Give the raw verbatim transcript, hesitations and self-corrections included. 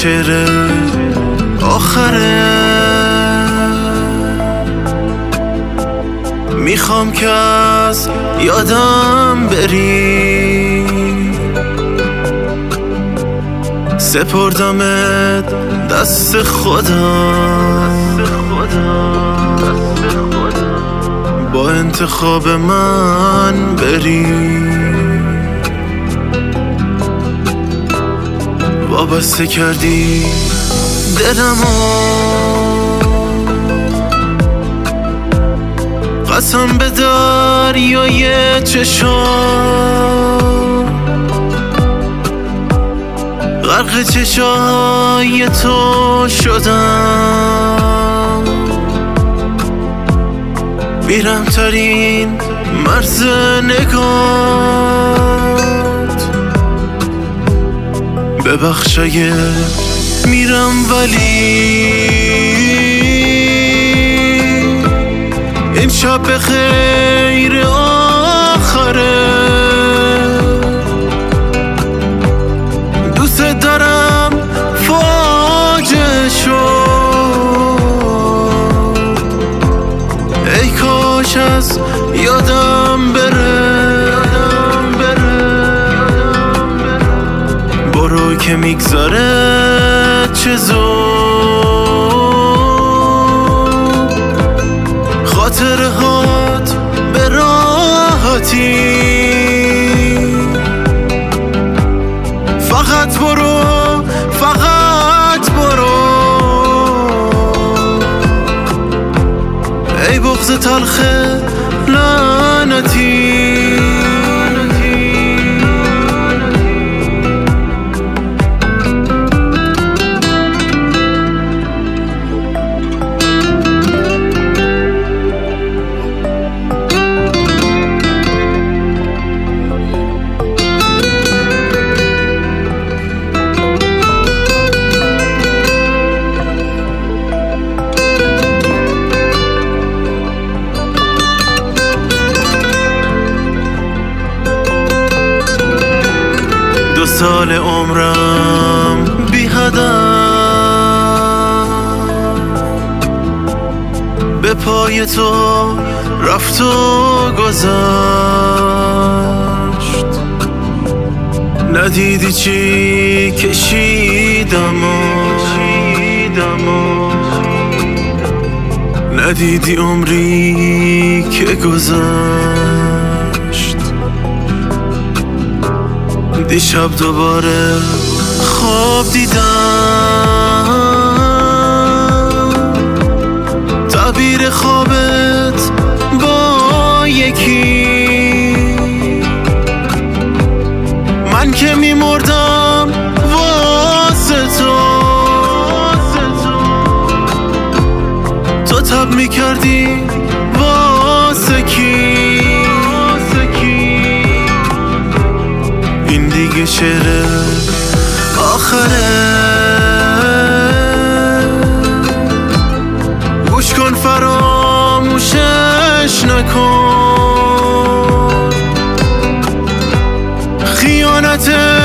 شعر آخره. میخوام که از یادم بری، سپردمت دست خدا، با انتخاب من بری. وابسته کردی دلمو، قسم به دریای چشام، غرق چشای تو شدم. میرم ترین مرز نگات، ببخش اگه میرم ولی این شب به خیر آخره. دوست دارم فاجعه شد، ای کاش از یادم بره. برو که میگذاره چه زود، خاطره هات به راحتی. فقط برو، فقط برو، ای بغض تلخ لعنتی. دو سال عمرم بی هدف به پای تو رفت و گذشت. ندیدی چی کشیدم و ندیدی عمری که گذشت. دیشب دوباره خواب دیدم، تعبیر خوابت با یکی. من که میمردم واسه تو، تو تب میکردی واسه کی؟ این دیگه شعر آخره. گوش کن فراموشش نکن، خیانت